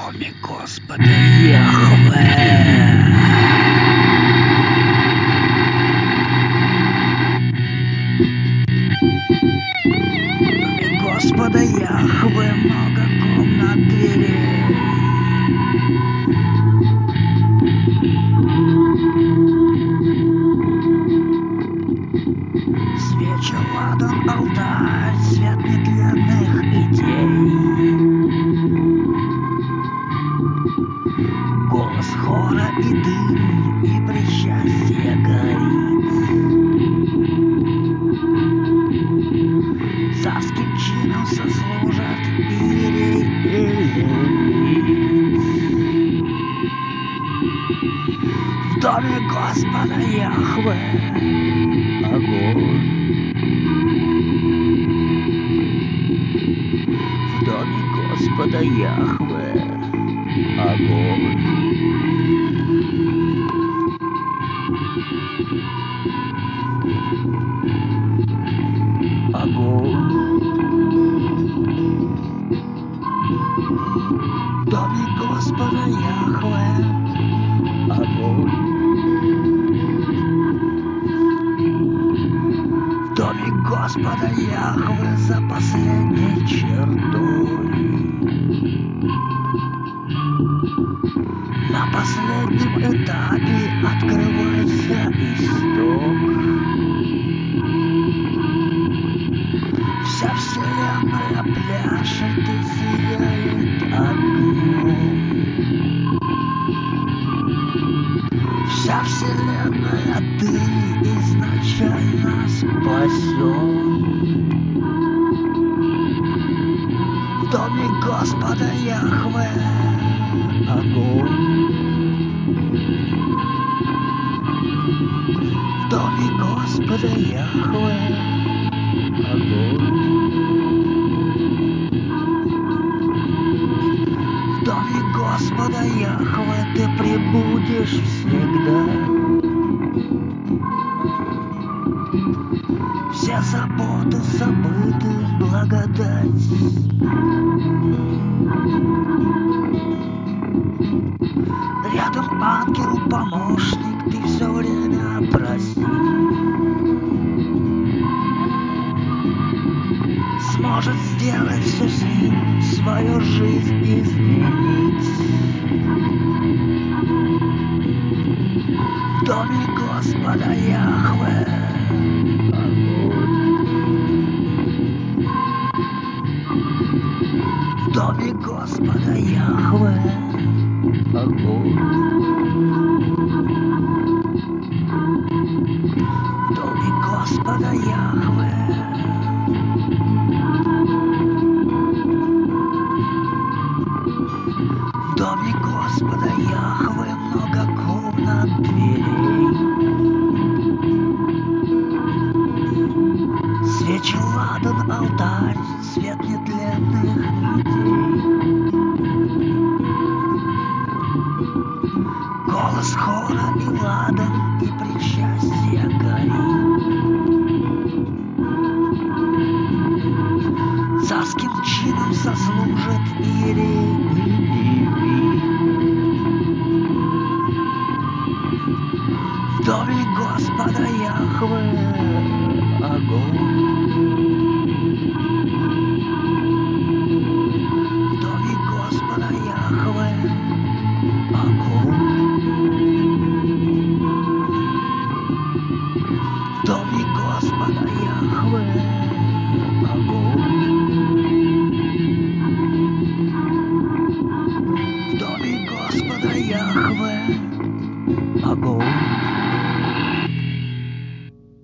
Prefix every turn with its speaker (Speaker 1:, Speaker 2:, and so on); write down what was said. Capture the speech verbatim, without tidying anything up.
Speaker 1: доме Господа Яхве. Господа Яхве много комнат дверей. Свечи, ладан, алтарь, свет нетленных идей. Голос хора и дым, и причастие горит. Царским чином сослужат Ирий и Левит. В доме Господа Яхве огонь. В доме Господа Яхве огонь. Огонь. В доме Господа Яхве огонь. В доме Господа Яхве за последней чертой. На последнем этапе открывается исток. Вся вселенная пляшет и сияет огнем. Вся вселенная, ты изначально спасен. В доме Господа Яхве огонь. В доме Господа Яхве огонь. В доме Господа Яхве ты пребудешь всегда. Все заботы забыты, благодать. Рядом ангел-помощник, ты все время проси. Сможет сделать все с ним, свою жизнь изменить. В доме Господа Яхве огонь. В доме Господа Яхве огонь. В доме Господа Яхве. В доме Господа Яхве много комнат дверей. Свечи, ладан, алтарь, свет нетленных идей. Голос хора и ладан, и причастие горит. Царским чином сослужат Ирий и Левит. В доме Господа Яхве огонь. В доме Господа Яхве огонь. В доме Господа Яхве огонь. В доме Господа Яхве огонь.